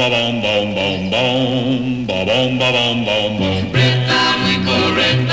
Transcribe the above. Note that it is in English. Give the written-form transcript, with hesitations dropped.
ba bom bom bom bom ba bom ba bom bom bom. Red line we call red